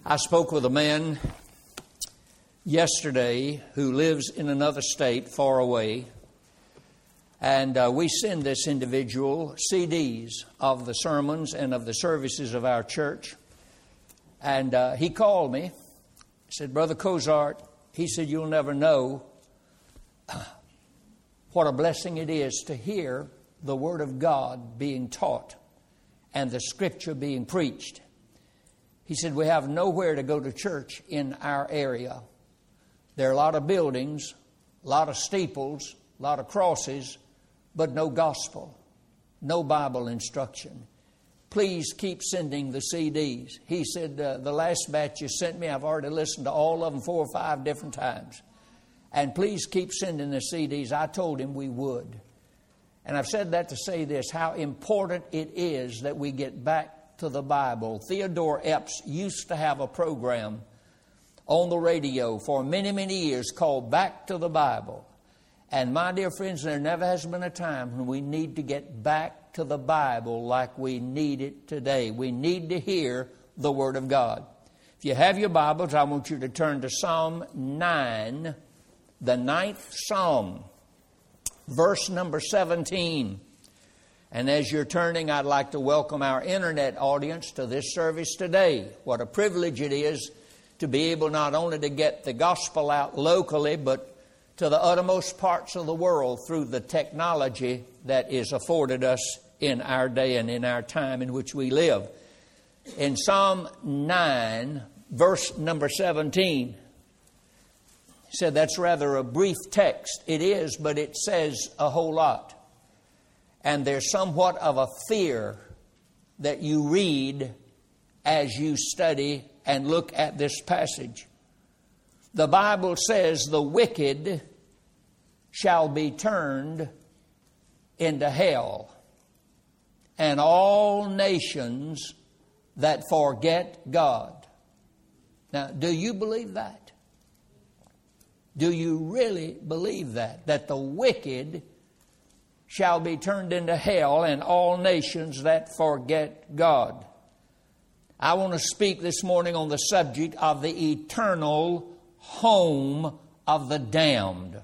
I spoke with a man yesterday who lives in another state far away, and we send this individual CDs of the sermons and of the services of our church. And he called me, said, "Brother Cozart," he said, "you'll never know what a blessing it is to hear the Word of God being taught and the Scripture being preached." He said, "We have nowhere to go to church in our area. There are a lot of buildings, a lot of steeples, a lot of crosses, but no gospel, no Bible instruction. Please keep sending the CDs." He said, "The last batch you sent me, I've already listened to all of them 4 or 5 different times. And please keep sending the CDs." I told him we would. And I've said that to say this, how important it is that we get back to the Bible. Theodore Epps used to have a program on the radio for many, many years called Back to the Bible. And my dear friends, there never has been a time when we need to get back to the Bible like we need it today. We need to hear the Word of God. If you have your Bibles, I want you to turn to Psalm 9, the 9th Psalm, verse number 17. And as you're turning, I'd like to welcome our internet audience to this service today. What a privilege it is to be able not only to get the gospel out locally, but to the uttermost parts of the world through the technology that is afforded us in our day and in our time in which we live. In Psalm 9, verse number 17, he said that's rather a brief text. It is, but it says a whole lot. And there's somewhat of a fear that you read as you study and look at this passage. The Bible says the wicked shall be turned into hell, and all nations that forget God. Now, do you believe that? Do you really believe that? That the wicked shall be turned into hell, and all nations that forget God. I want to speak this morning on the subject of the eternal home of the damned.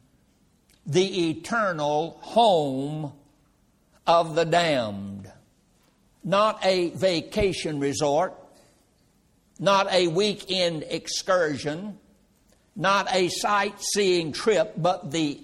The eternal home of the damned. Not a vacation resort, not a weekend excursion, not a sightseeing trip, but the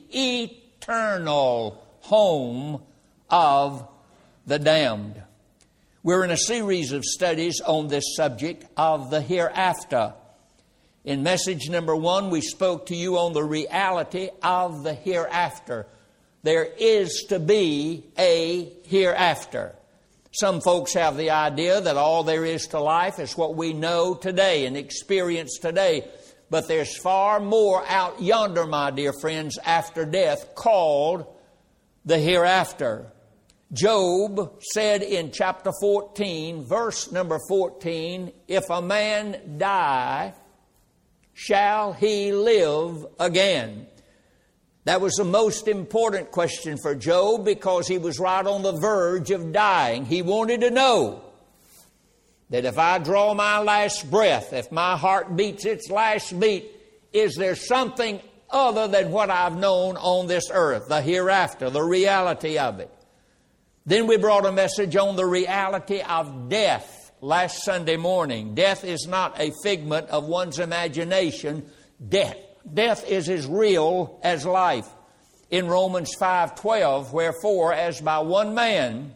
eternal home of the damned. We're in a series of studies on this subject of the hereafter. In message number 1, we spoke to you on the reality of the hereafter. There is to be a hereafter. Some folks have the idea that all there is to life is what we know today and experience today. But there's far more out yonder, my dear friends, after death, called the hereafter. Job said in chapter 14, verse number 14, "If a man die, shall he live again?" That was the most important question for Job because he was right on the verge of dying. He wanted to know that if I draw my last breath, if my heart beats its last beat, is there something other than what I've known on this earth, the hereafter, the reality of it? Then we brought a message on the reality of death last Sunday morning. Death is not a figment of one's imagination. Death is as real as life. In Romans 5:12, "Wherefore, as by one man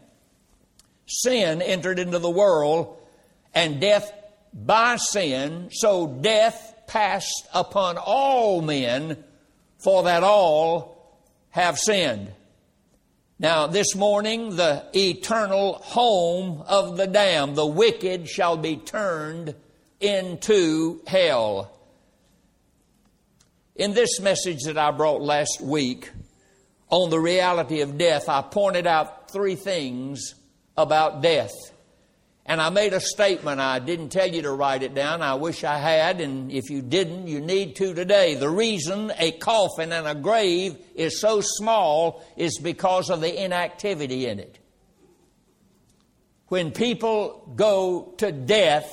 sin entered into the world, and death by sin, so death passed upon all men, for that all have sinned." Now, this morning, the eternal home of the damned, the wicked shall be turned into hell. In this message that I brought last week on the reality of death, I pointed out 3 things about death. And I made a statement. I didn't tell you to write it down. I wish I had. And if you didn't, you need to today. The reason a coffin and a grave is so small is because of the inactivity in it. When people go to death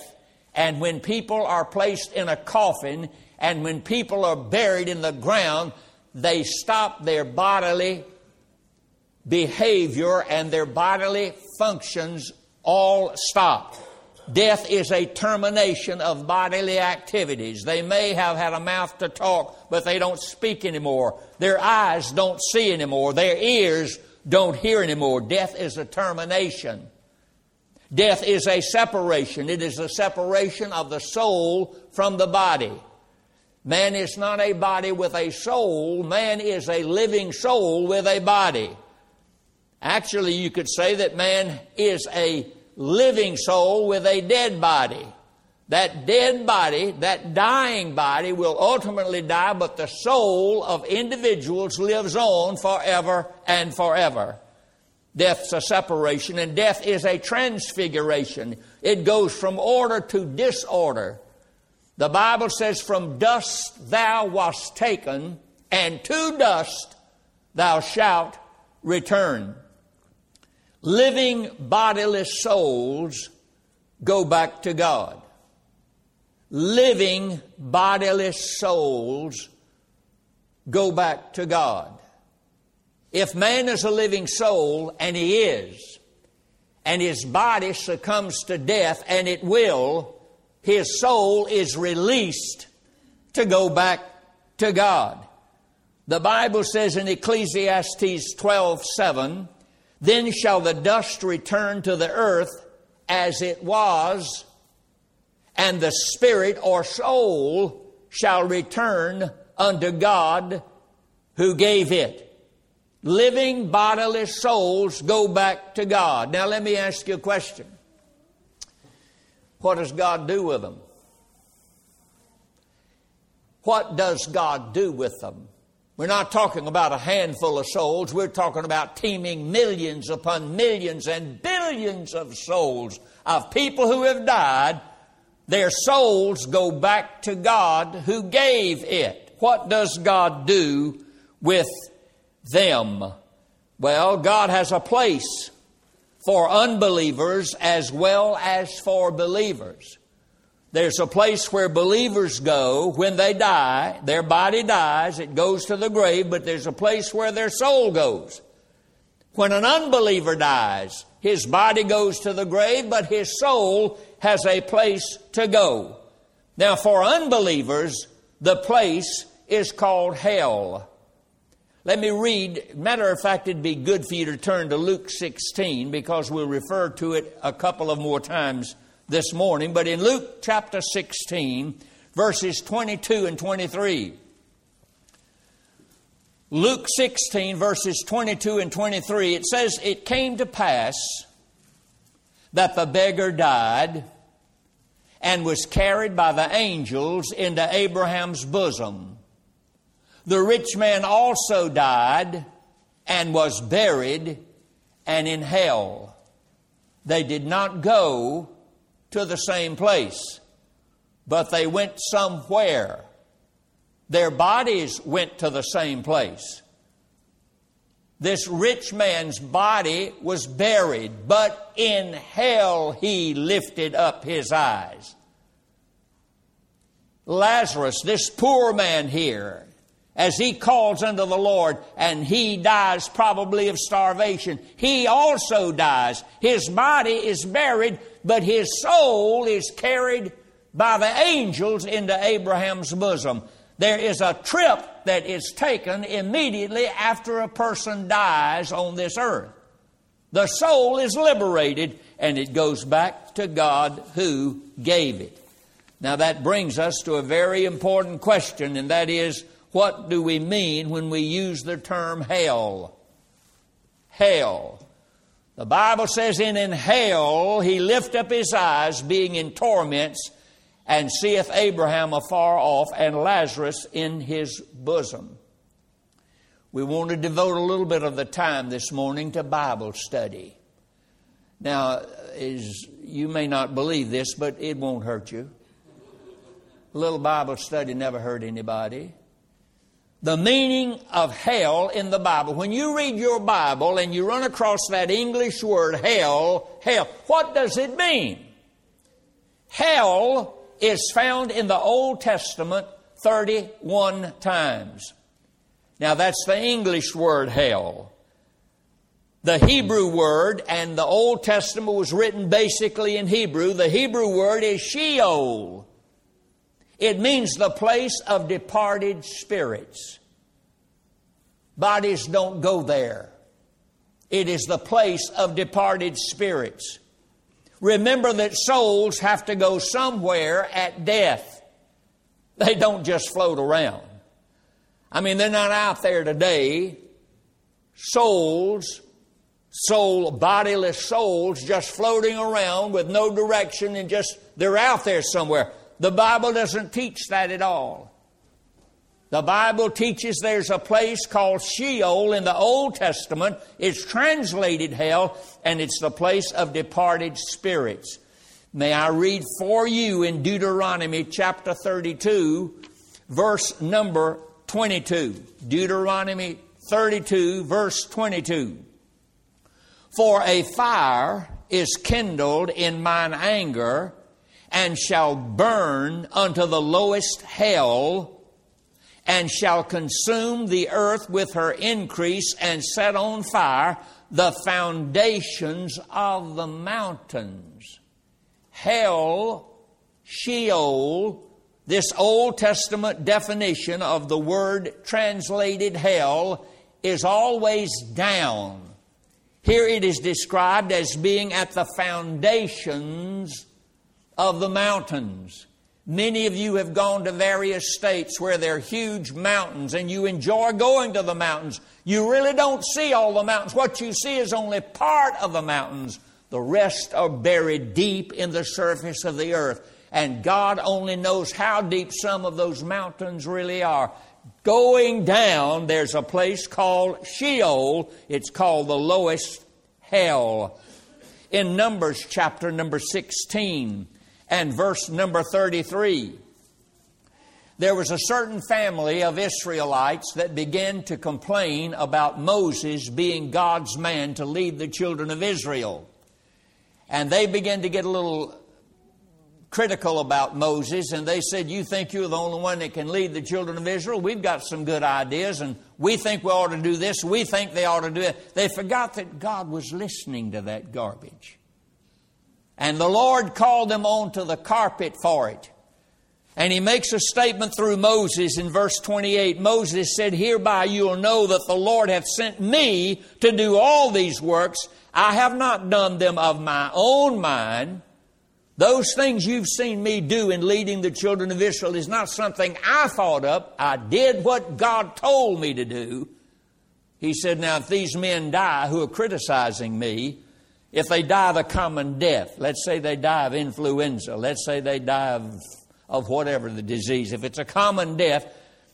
And when people are placed in a coffin, and when people are buried in the ground, they stop their bodily behavior and their bodily functions all stop. Death is a termination of bodily activities. They may have had a mouth to talk, but they don't speak anymore. Their eyes don't see anymore. Their ears don't hear anymore. Death is a termination. Death is a separation. It is a separation of the soul from the body. Man is not a body with a soul. Man is a living soul with a body. Actually, you could say that man is a living soul with a dead body. That dead body, that dying body will ultimately die, but the soul of individuals lives on forever and forever. Death's a separation, and death is a transfiguration. It goes from order to disorder. The Bible says, from dust thou wast taken, and to dust thou shalt return. Living bodiless souls go back to God. Living bodiless souls go back to God. If man is a living soul, and he is, and his body succumbs to death, and it will, his soul is released to go back to God. The Bible says in Ecclesiastes 12:7, then shall the dust return to the earth as it was, and the spirit or soul shall return unto God who gave it. Living bodiless souls go back to God. Now let me ask you a question. What does God do with them? What does God do with them? We're not talking about a handful of souls. We're talking about teeming millions upon millions and billions of souls of people who have died. Their souls go back to God who gave it. What does God do with them? Well, God has a place for unbelievers as well as for believers. There's a place where believers go when they die. Their body dies, it goes to the grave, but there's a place where their soul goes. When an unbeliever dies, his body goes to the grave, but his soul has a place to go. Now, for unbelievers, the place is called hell. Let me read. Matter of fact, it'd be good for you to turn to Luke 16 because we'll refer to it a couple of more times this morning. But in Luke chapter 16, verses 22 and 23. Luke 16, verses 22 and 23, it says, it came to pass that the beggar died and was carried by the angels into Abraham's bosom. The rich man also died and was buried, and in hell. They did not go to the same place, but they went somewhere. Their bodies went to the same place. This rich man's body was buried, but in hell he lifted up his eyes. Lazarus, this poor man here, as he calls unto the Lord, and he dies probably of starvation, he also dies. His body is buried, but his soul is carried by the angels into Abraham's bosom. There is a trip that is taken immediately after a person dies on this earth. The soul is liberated, and it goes back to God who gave it. Now that brings us to a very important question, and that is, what do we mean when we use the term hell? Hell. The Bible says, in hell he lift up his eyes, being in torments, and seeth Abraham afar off, and Lazarus in his bosom. We want to devote a little bit of the time this morning to Bible study. Now, you may not believe this, but it won't hurt you. A little Bible study never hurt anybody. The meaning of hell in the Bible. When you read your Bible and you run across that English word hell, what does it mean? Hell is found in the Old Testament 31 times. Now that's the English word hell. The Hebrew word, and the Old Testament was written basically in Hebrew, the Hebrew word is Sheol. It means the place of departed spirits. Bodies don't go there. It is the place of departed spirits. Remember that souls have to go somewhere at death. They don't just float around. I mean, they're not out there today. Bodiless souls just floating around with no direction and they're out there somewhere. The Bible doesn't teach that at all. The Bible teaches there's a place called Sheol in the Old Testament. It's translated hell, and it's the place of departed spirits. May I read for you in Deuteronomy chapter 32, verse number 22. Deuteronomy 32, verse 22. For a fire is kindled in mine anger, and shall burn unto the lowest hell, and shall consume the earth with her increase, and set on fire the foundations of the mountains. Hell, Sheol, this Old Testament definition of the word translated hell, is always down. Here it is described as being at the foundations of the mountains. Many of you have gone to various states where there are huge mountains, and you enjoy going to the mountains. You really don't see all the mountains. What you see is only part of the mountains. The rest are buried deep in the surface of the earth. And God only knows how deep some of those mountains really are. Going down, there's a place called Sheol. It's called the lowest hell. In Numbers chapter number 16 and verse number 33, there was a certain family of Israelites that began to complain about Moses being God's man to lead the children of Israel. And they began to get a little critical about Moses, and they said, you think you're the only one that can lead the children of Israel? We've got some good ideas, and we think we ought to do this, we think they ought to do it. They forgot that God was listening to that garbage. And the Lord called them onto the carpet for it. And He makes a statement through Moses in verse 28. Moses said, hereby you will know that the Lord hath sent me to do all these works. I have not done them of my own mind. Those things you've seen me do in leading the children of Israel is not something I thought up. I did what God told me to do. He said, now if these men die who are criticizing me, if they die the common death, let's say they die of influenza, let's say they die of whatever the disease, if it's a common death,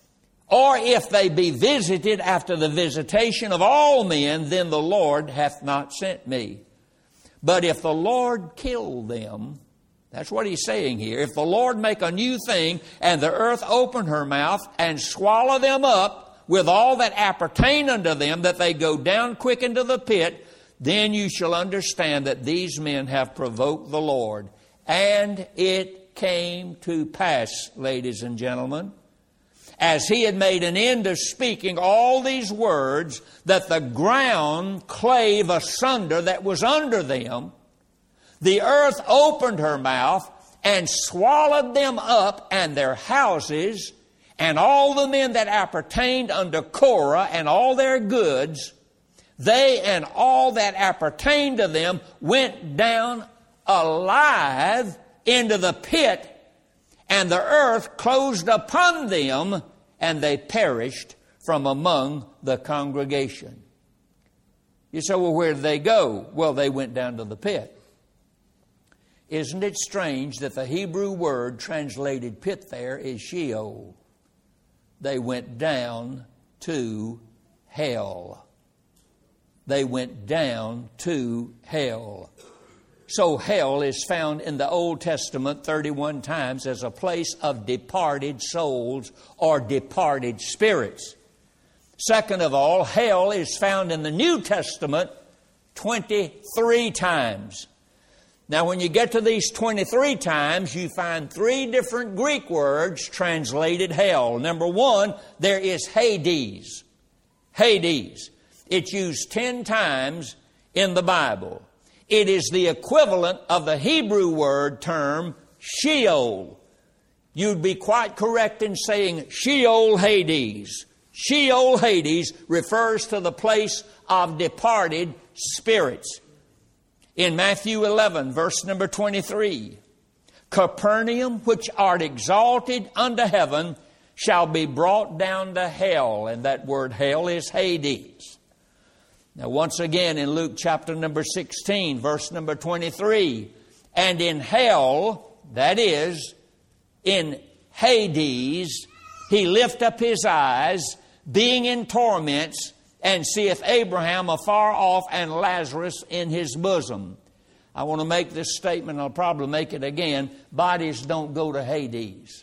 or if they be visited after the visitation of all men, then the Lord hath not sent me. But if the Lord kill them, that's what He's saying here. If the Lord make a new thing, and the earth open her mouth, and swallow them up with all that appertain unto them, that they go down quick into the pit, then you shall understand that these men have provoked the Lord. And it came to pass, ladies and gentlemen, as He had made an end of speaking all these words, that the ground clave asunder that was under them. The earth opened her mouth and swallowed them up and their houses, and all the men that appertained unto Korah and all their goods. They and all that appertained to them went down alive into the pit, and the earth closed upon them, and they perished from among the congregation. You say, well, where did they go? Well, they went down to the pit. Isn't it strange that the Hebrew word translated pit there is Sheol? They went down to hell. They went down to hell. So hell is found in the Old Testament 31 times as a place of departed souls or departed spirits. Second of all, hell is found in the New Testament 23 times. Now, when you get to these 23 times, you find 3 different Greek words translated hell. Number 1, there is Hades. Hades. It's used 10 times in the Bible. It is the equivalent of the Hebrew word term Sheol. You'd be quite correct in saying Sheol Hades. Sheol Hades refers to the place of departed spirits. In Matthew 11, verse number 23, Capernaum, which art exalted unto heaven, shall be brought down to hell. And that word hell is Hades. Now once again in Luke chapter number 16, verse number 23, and in hell, that is, in Hades, he lift up his eyes, being in torments, and seeth Abraham afar off and Lazarus in his bosom. I want to make this statement, I'll probably make it again. Bodies don't go to Hades.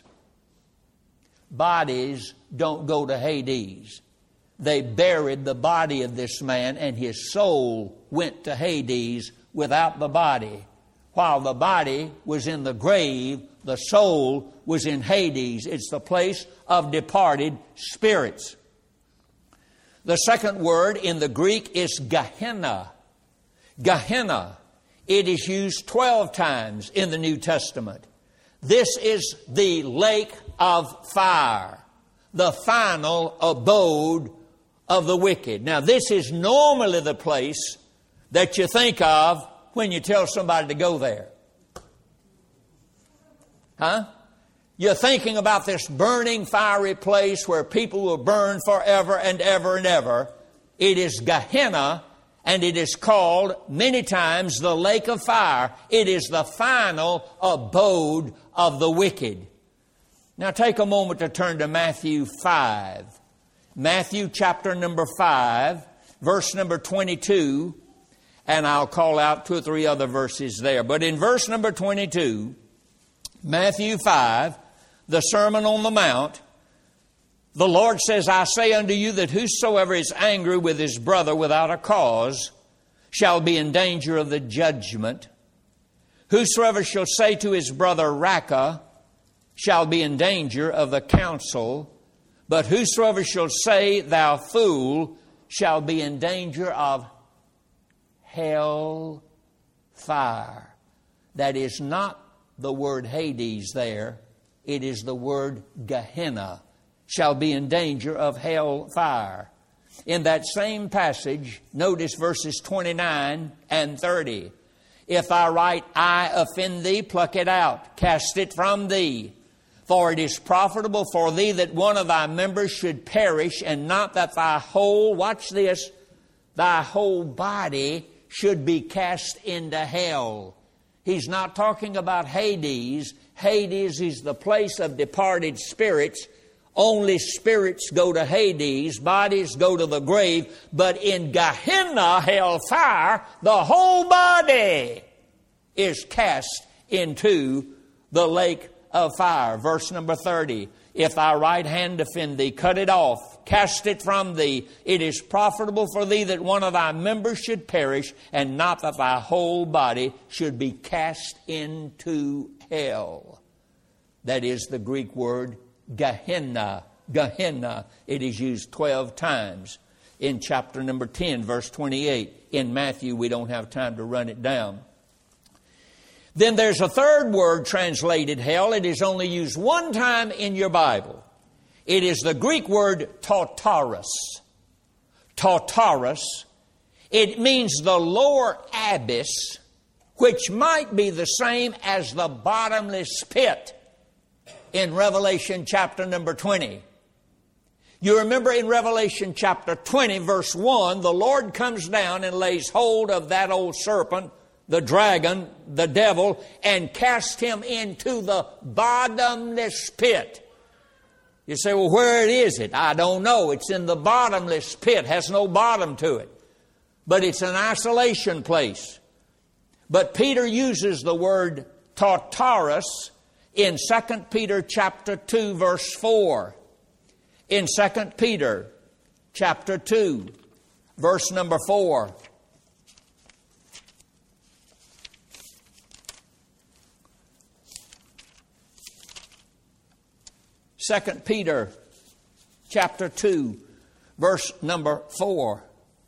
Bodies don't go to Hades. They buried the body of this man, and his soul went to Hades without the body. While the body was in the grave, the soul was in Hades. It's the place of departed spirits. The second word in the Greek is Gehenna. Gehenna. It is used 12 times in the New Testament. This is the lake of fire, the final abode of the wicked. Now, this is normally the place that you think of when you tell somebody to go there. Huh? You're thinking about this burning, fiery place where people will burn forever and ever and ever. It is Gehenna, and it is called many times the lake of fire. It is the final abode of the wicked. Now take a moment to turn to Matthew 5. Matthew chapter number 5, verse number 22, and I'll call out 2 or 3 other verses there. But in verse number 22, Matthew 5, the Sermon on the Mount, the Lord says, I say unto you that whosoever is angry with his brother without a cause shall be in danger of the judgment. Whosoever shall say to his brother, Raca, shall be in danger of the council. But whosoever shall say, Thou fool, shall be in danger of hell fire. That is not the word Hades there. It is the word Gehenna. Shall be in danger of hell fire. In that same passage, notice verses 29 and 30. If thy right eye offend thee, pluck it out, cast it from thee. For it is profitable for thee that one of thy members should perish, and not that thy whole, watch this, thy whole body should be cast into hell. He's not talking about Hades. Hades is the place of departed spirits. Only spirits go to Hades, bodies go to the grave, but in Gehenna, hellfire, the whole body is cast into the lake of fire. Verse number 30, if thy right hand offend thee, cut it off, cast it from thee. It is profitable for thee that one of thy members should perish, and not that thy whole body should be cast into hell. That is the Greek word Gehenna. Gehenna. It is used 12 times in chapter number 10, verse 28. In Matthew, we don't have time to run it down. Then there's a third word translated hell. It is only used 1 time in your Bible. It is the Greek word Tartarus. Tartarus. It means the lower abyss, which might be the same as the bottomless pit in Revelation chapter number 20. You remember in Revelation chapter 20, verse 1, the Lord comes down and lays hold of that old serpent, the dragon, the devil, and casts him into the bottomless pit. You say, well, where is it? I don't know. It's in the bottomless pit. Has no bottom to it. But it's an isolation place. But Peter uses the word Tartarus in 2 Peter chapter 2, verse 4. In 2 Peter chapter 2, verse number 4. 2 Peter chapter 2, verse number 4.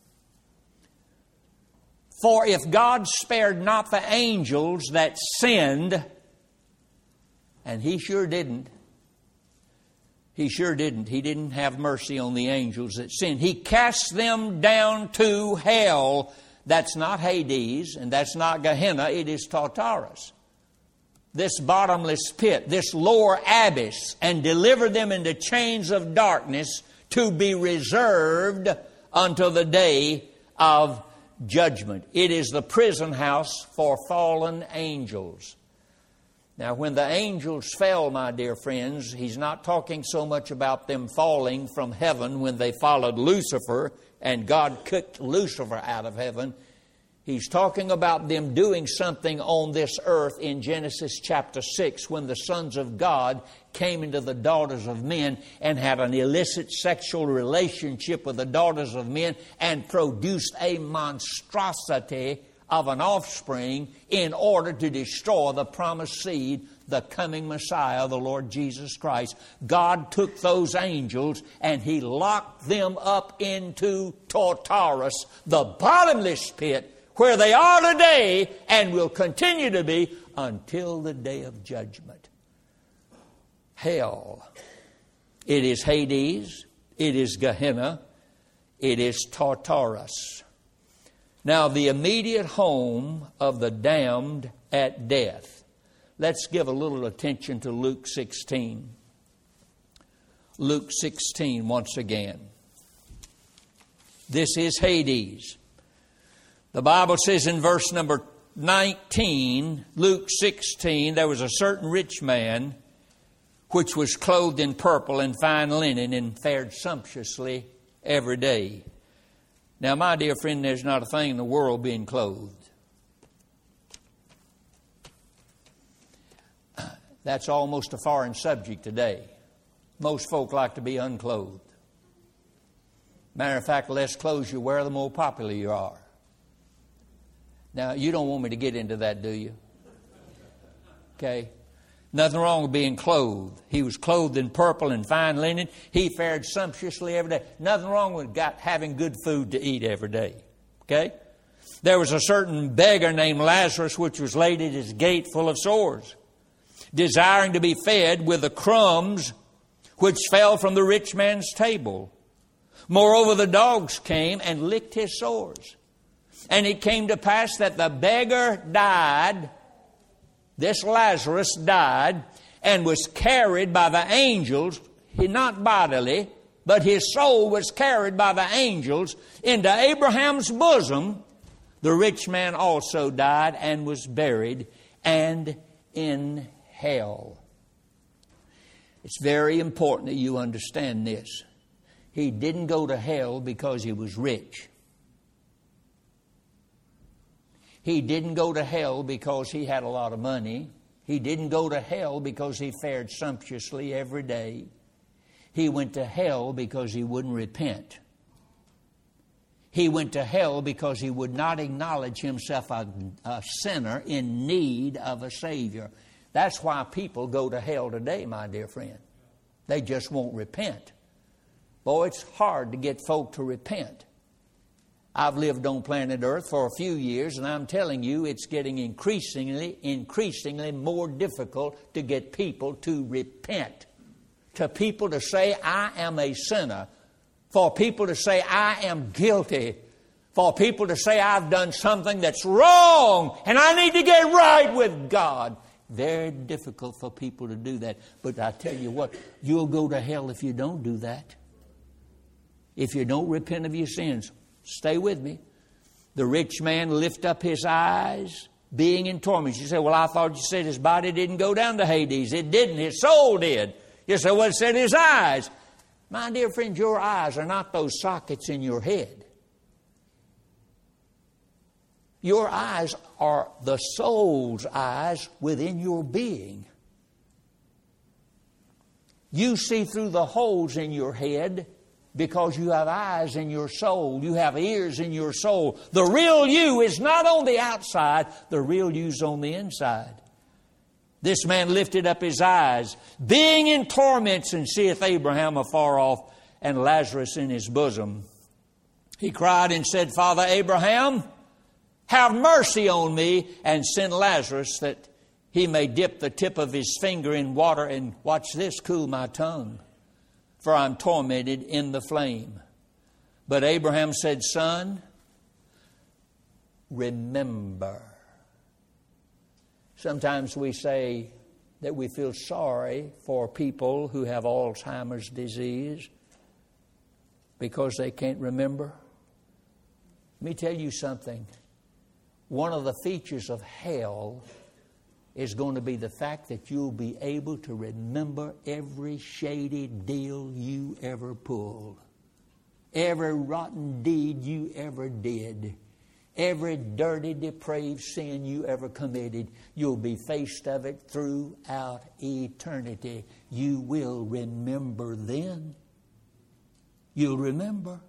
For if God spared not the angels that sinned, and He sure didn't. He sure didn't. He didn't have mercy on the angels that sinned. He cast them down to hell. That's not Hades, and that's not Gehenna. It is Tartarus. This bottomless pit, this lower abyss, and delivered them into chains of darkness to be reserved until the day of judgment. It is the prison house for fallen angels. Now, when the angels fell, my dear friends, He's not talking so much about them falling from heaven when they followed Lucifer and God kicked Lucifer out of heaven. He's talking about them doing something on this earth in Genesis chapter 6 when the sons of God came into the daughters of men and had an illicit sexual relationship with the daughters of men and produced a monstrosity of an offspring in order to destroy the promised seed, the coming Messiah, the Lord Jesus Christ. God took those angels and He locked them up into Tartarus, the bottomless pit, where they are today and will continue to be until the day of judgment. Hell. It is Hades. It is Gehenna. It is Tartarus. Now, the immediate home of the damned at death. Let's give a little attention to Luke 16. Luke 16 once again. This is Hades. The Bible says in verse number 19, Luke 16, there was a certain rich man which was clothed in purple and fine linen and fared sumptuously every day. Now, my dear friend, there's not a thing in the world being clothed. That's almost a foreign subject today. Most folk like to be unclothed. Matter of fact, the less clothes you wear, the more popular you are. Now, you don't want me to get into that, do you? Okay. Nothing wrong with being clothed. He was clothed in purple and fine linen. He fared sumptuously every day. Nothing wrong with having good food to eat every day. Okay? There was a certain beggar named Lazarus which was laid at his gate full of sores, desiring to be fed with the crumbs which fell from the rich man's table. Moreover, the dogs came and licked his sores. And it came to pass that the beggar died. This Lazarus died and was carried by the angels, not bodily, but his soul was carried by the angels into Abraham's bosom. The rich man also died and was buried, and in hell. It's very important that you understand this. He didn't go to hell because he was rich. He didn't go to hell because he had a lot of money. He didn't go to hell because he fared sumptuously every day. He went to hell because he wouldn't repent. He went to hell because he would not acknowledge himself a sinner in need of a Savior. That's why people go to hell today, my dear friend. They just won't repent. Boy, it's hard to get folk to repent. I've lived on planet Earth for a few years, and I'm telling you, it's getting increasingly more difficult to get people to repent. To people to say, I am a sinner. For people to say, I am guilty. For people to say, I've done something that's wrong, and I need to get right with God. Very difficult for people to do that. But I tell you what, you'll go to hell if you don't do that. If you don't repent of your sins. Stay with me. The rich man lift up his eyes, being in torment. You say, well, I thought you said his body didn't go down to Hades. It didn't. His soul did. You say, well, it said his eyes. My dear friend, your eyes are not those sockets in your head. Your eyes are the soul's eyes within your being. You see through the holes in your head because you have eyes in your soul. You have ears in your soul. The real you is not on the outside. The real you's on the inside. This man lifted up his eyes, being in torments, and seeth Abraham afar off, and Lazarus in his bosom. He cried and said, Father Abraham, have mercy on me, and send Lazarus that he may dip the tip of his finger in water and, watch this, cool my tongue, for I'm tormented in the flame. But Abraham said, Son, remember. Sometimes we say that we feel sorry for people who have Alzheimer's disease because they can't remember. Let me tell you something. One of the features of hell is going to be the fact that you'll be able to remember every shady deal you ever pulled, every rotten deed you ever did, every dirty, depraved sin you ever committed. You'll be faced of it throughout eternity. You will remember then. You'll remember.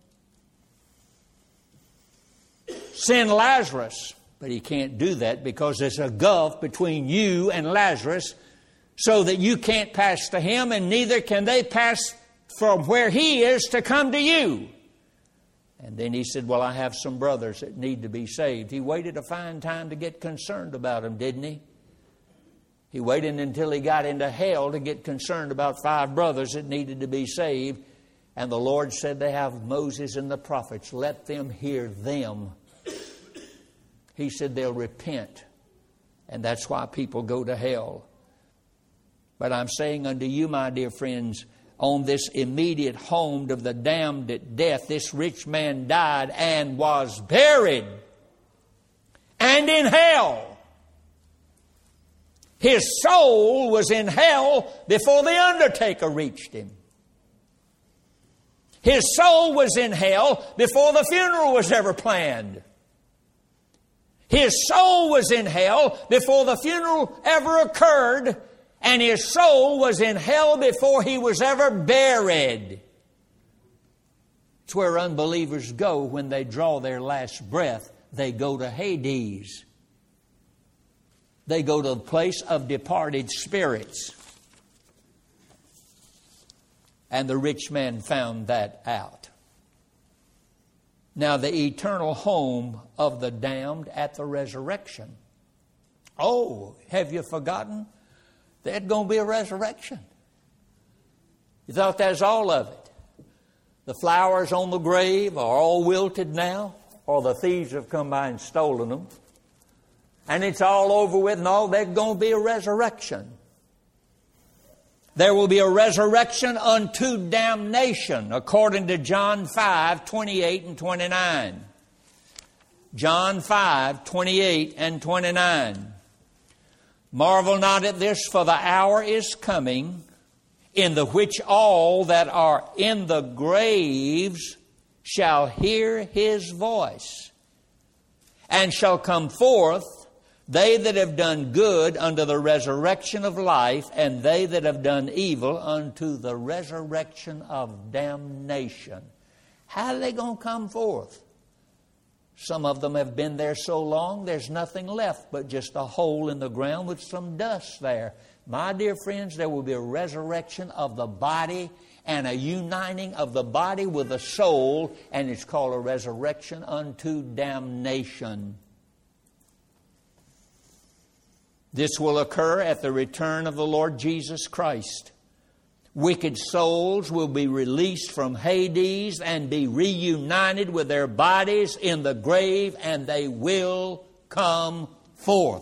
Send Lazarus. But he can't do that because there's a gulf between you and Lazarus, so that you can't pass to him, and neither can they pass from where he is to come to you. And then he said, well, I have some brothers that need to be saved. He waited a fine time to get concerned about them, didn't he? He waited until he got into hell to get concerned about 5 brothers that needed to be saved. And the Lord said, they have Moses and the prophets. Let them hear them. He said they'll repent. And that's why people go to hell. But I'm saying unto you, my dear friends, on this immediate home of the damned at death, this rich man died and was buried. And in hell. His soul was in hell before the undertaker reached him. His soul was in hell before the funeral was ever planned. His soul was in hell before the funeral ever occurred, and his soul was in hell before he was ever buried. It's where unbelievers go when they draw their last breath. They go to Hades. They go to the place of departed spirits. And the rich man found that out. Now, the eternal home of the damned at the resurrection. Oh, have you forgotten? There's going to be a resurrection. You thought that's all of it. The flowers on the grave are all wilted now, or the thieves have come by and stolen them. And it's all over with, and all there's going to be a resurrection. There will be a resurrection unto damnation, according to John 5, 28 and 29. John 5, 28 and 29. Marvel not at this, for the hour is coming, in the which all that are in the graves shall hear his voice, and shall come forth, they that have done good unto the resurrection of life, and they that have done evil unto the resurrection of damnation. How are they going to come forth? Some of them have been there so long, there's nothing left but just a hole in the ground with some dust there. My dear friends, there will be a resurrection of the body and a uniting of the body with the soul, and it's called a resurrection unto damnation. This will occur at the return of the Lord Jesus Christ. Wicked souls will be released from Hades and be reunited with their bodies in the grave, and they will come forth.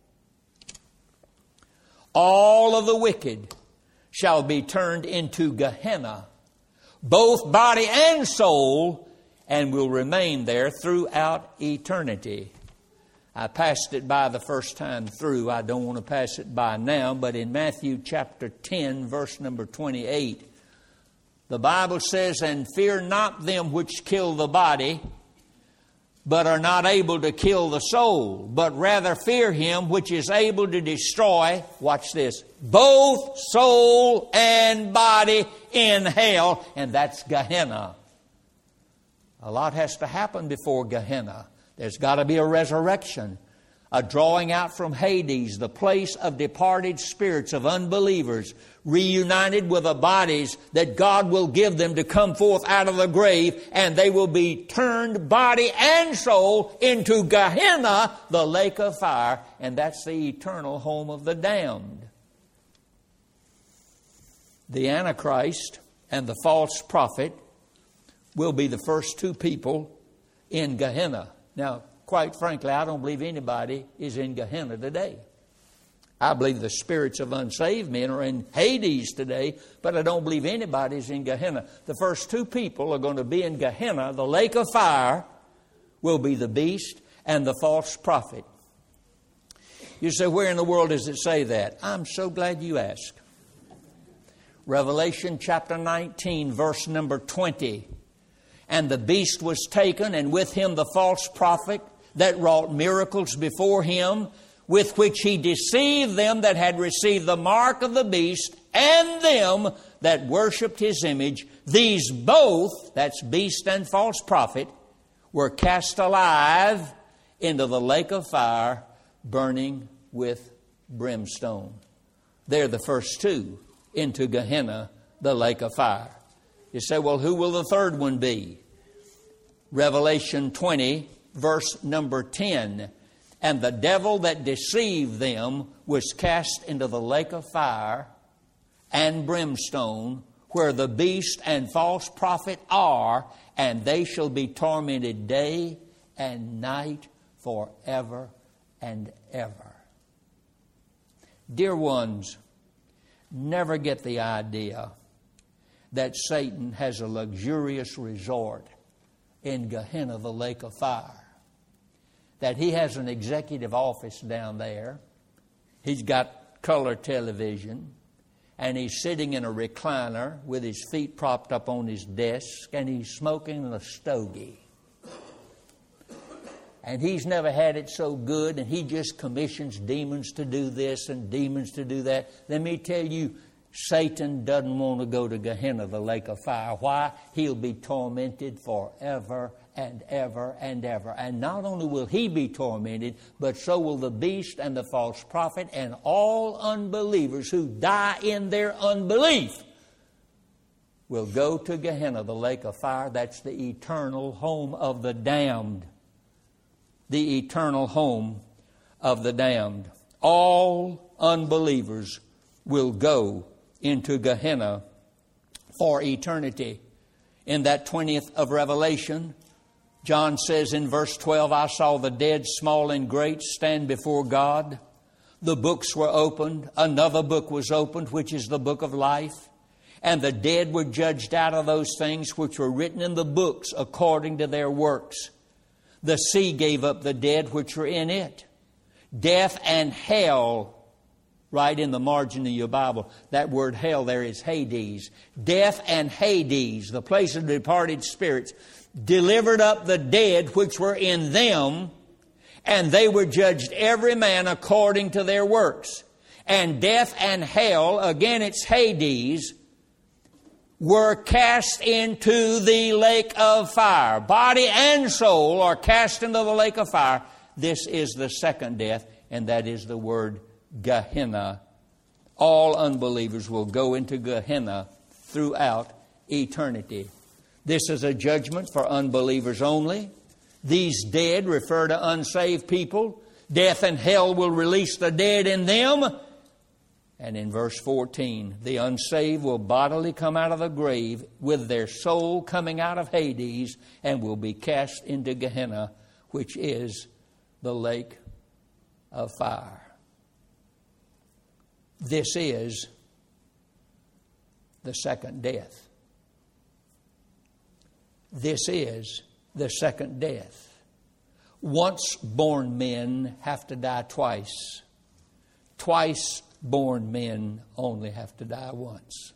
All of the wicked shall be turned into Gehenna, both body and soul, and will remain there throughout eternity. I passed it by the first time through. I don't want to pass it by now, but in Matthew chapter 10, verse number 28, the Bible says, "And fear not them which kill the body, but are not able to kill the soul, but rather fear him which is able to destroy," watch this, "both soul and body in hell," and that's Gehenna. A lot has to happen before Gehenna. There's got to be a resurrection. a drawing out from Hades, the place of departed spirits of unbelievers, reunited with the bodies that God will give them to come forth out of the grave, and they will be turned body and soul into Gehenna, the lake of fire, and that's the eternal home of the damned. The Antichrist and the false prophet will be the first two people in Gehenna. Now, quite frankly, I don't believe anybody is in Gehenna today. I believe the spirits of unsaved men are in Hades today, but I don't believe anybody's in Gehenna. The first two people are going to be in Gehenna, the lake of fire, will be the beast and the false prophet. You say, where in the world does it say that? I'm so glad you asked. Revelation chapter 19, verse number 20. And the beast was taken, and with him the false prophet that wrought miracles before him, with which he deceived them that had received the mark of the beast, and them that worshipped his image. These both, that's beast and false prophet, were cast alive into the lake of fire, burning with brimstone. They're the first two into Gehenna, the lake of fire. You say, well, who will the third one be? Revelation 20, verse number 10. And the devil that deceived them was cast into the lake of fire and brimstone, where the beast and false prophet are, and they shall be tormented day and night forever and ever. Dear ones, never get the idea that Satan has a luxurious resort in Gehenna, the lake of fire. That he has an executive office down there. He's got color television. And he's sitting in a recliner with his feet propped up on his desk. And he's smoking a stogie. And he's never had it so good. And he just commissions demons to do this and demons to do that. Let me tell you, Satan doesn't want to go to Gehenna, the lake of fire. Why? He'll be tormented forever and ever and ever. And not only will he be tormented, but so will the beast and the false prophet and all unbelievers who die in their unbelief will go to Gehenna, the lake of fire. That's the eternal home of the damned. The eternal home of the damned. All unbelievers will go into Gehenna for eternity. In that 20th of Revelation, John says in verse 12, I saw the dead, small and great, stand before God. The books were opened. Another book was opened, which is the book of life. And the dead were judged out of those things which were written in the books according to their works. The sea gave up the dead which were in it. Death and hell, right in the margin of your Bible, that word hell there is Hades. Death and Hades, the place of departed spirits, delivered up the dead which were in them, and they were judged every man according to their works. And death and hell, again it's Hades, were cast into the lake of fire. Body and soul are cast into the lake of fire. This is the second death, and that is the word Gehenna. All unbelievers will go into Gehenna throughout eternity. This is a judgment for unbelievers only. These dead refer to unsaved people. Death and hell will release the dead in them. And in verse 14, the unsaved will bodily come out of the grave with their soul coming out of Hades and will be cast into Gehenna, which is the lake of fire. This is the second death. This is the second death. Once born men have to die twice. Twice born men only have to die once.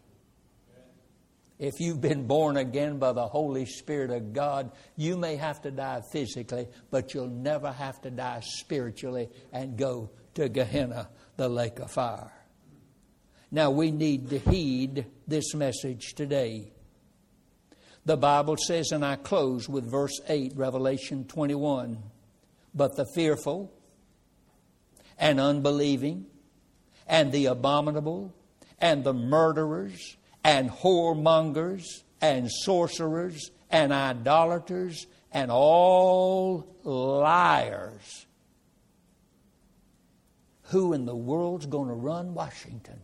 If you've been born again by the Holy Spirit of God, you may have to die physically, but you'll never have to die spiritually and go to Gehenna, the lake of fire. Now we need to heed this message today. The Bible says, and I close with verse 8, Revelation 21, but the fearful and unbelieving, and the abominable, and the murderers, and whoremongers, and sorcerers, and idolaters, and all liars. Who in the world's going to run Washington?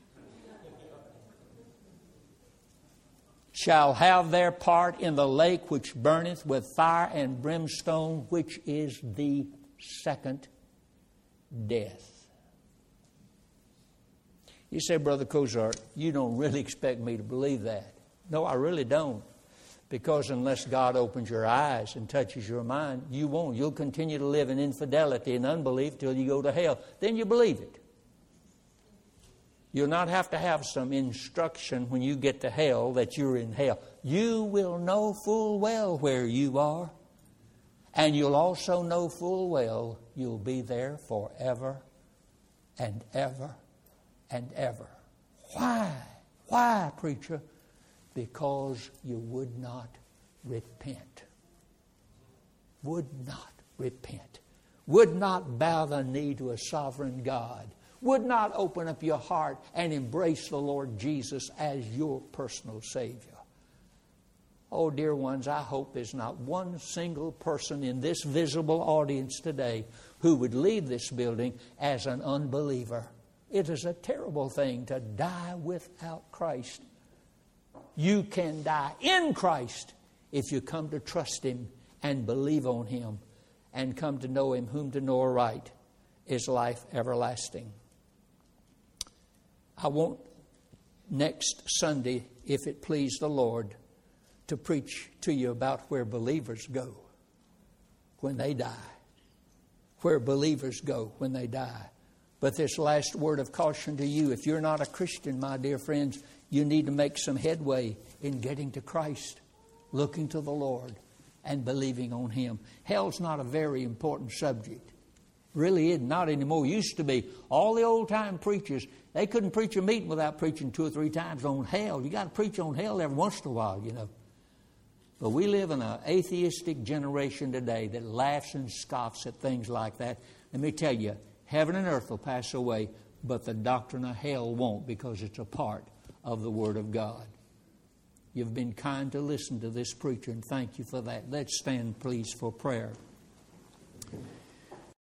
Shall have their part in the lake which burneth with fire and brimstone, which is the second death. You say, Brother Cozart, you don't really expect me to believe that. No, I really don't. Because unless God opens your eyes and touches your mind, you won't. You'll continue to live in infidelity and unbelief till you go to hell. Then you believe it. You'll not have to have some instruction when you get to hell that you're in hell. You will know full well where you are. And you'll also know full well you'll be there forever and ever and ever. Why? Why, preacher? Because you would not repent. Would not repent. Would not bow the knee to a sovereign God. Would not open up your heart and embrace the Lord Jesus as your personal Savior. Oh, dear ones, I hope there's not one single person in this visible audience today who would leave this building as an unbeliever. It is a terrible thing to die without Christ. You can die in Christ if you come to trust Him and believe on Him and come to know Him, whom to know aright is life everlasting. I want next Sunday, if it please the Lord, to preach to you about where believers go when they die. Where believers go when they die. But this last word of caution to you, if you're not a Christian, my dear friends, you need to make some headway in getting to Christ, looking to the Lord, and believing on Him. Hell's not a very important subject. Really is not anymore. Used to be. All the old-time preachers, they couldn't preach a meeting without preaching 2 or 3 times on hell. You got to preach on hell every once in a while, you know. But we live in an atheistic generation today that laughs and scoffs at things like that. Let me tell you, heaven and earth will pass away, but the doctrine of hell won't, because it's a part of the Word of God. You've been kind to listen to this preacher, and thank you for that. Let's stand, please, for prayer.